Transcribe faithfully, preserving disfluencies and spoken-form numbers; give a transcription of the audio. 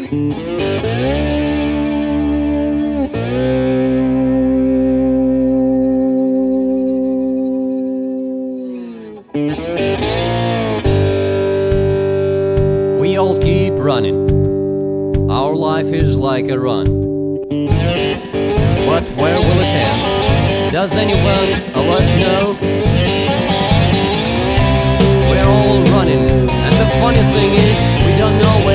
We all keep running. Our life is like a run. But where will it end? Does anyone of us know? We're all running, and the funny thing is, we don't know